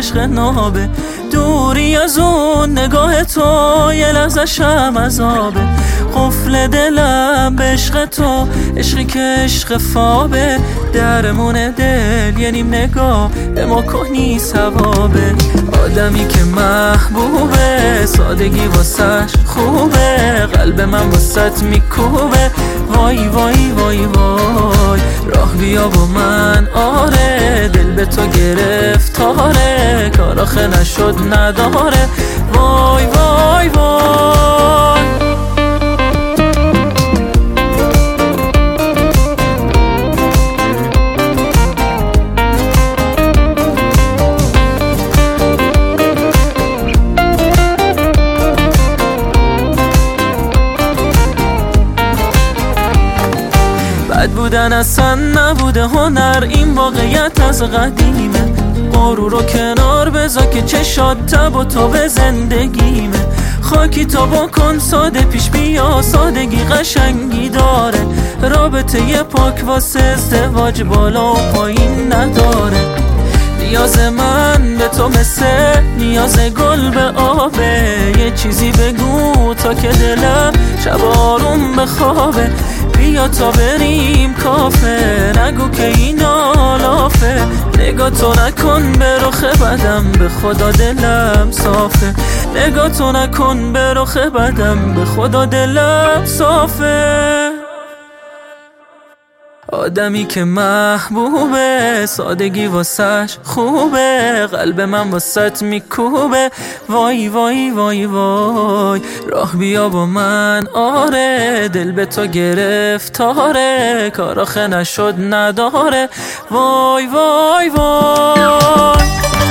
عشق نابه. دوری از اون نگاه تو یه لحظه‌شم عذابه. قفل دلم به عشق تو، عشقی که عشق فابه. درمون دل یه نیم نگاه به ما کنی ثوابه. آدمی که محبوبه، سادگی واسش خوبه. قلب من واسط میکوبه. وای وای وای وای، راه بیا با من آره. دل به تو گرفتاره، کار آخه نشد نداره. وای وای وای. بد بودن اصلا نبوده هنر، این واقعیت از قدیمه. غرور رو کنار بذار که چشات تب و تو به زندگیمه. خاکی تا بکن ساده پیش بیا، سادگی قشنگی داره. رابطه یه پاک واسه ازدواج بالا و پایین نداره. نیاز من به تو مثل نیاز گل به آبه. یه چیزی بگو تا که دلم شب آروم بخوابه. بیا تا بریم کافه، نگو که این آلافه. نگاه تو نکن به رخ بدم، به خدا دلم صافه. نگاه تو نکن به رخ بدم، به خدا دلم صافه. آدمی که محبوبه، سادگی واسش خوبه. قلب من واسط میکوبه. وای وای وای وای، راه بیا با من آره. دل به تو گرفتاره، کار آخه نشد نداره. وای وای وای.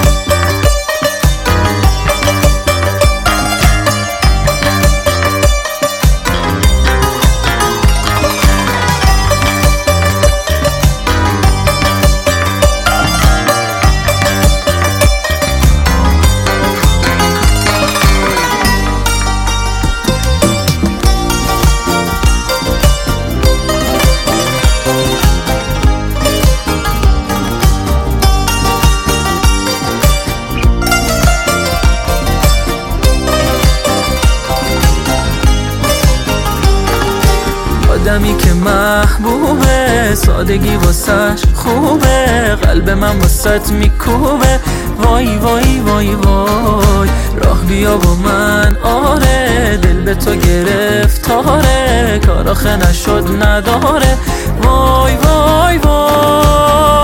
آدمی که محبوبه، سادگی واسش خوبه. قلب من واسط میکوبه. وای وای وای وای، راه بیا با من آره. دل به تو گرفتاره، کار آخه نشد نداره. وای وای وای.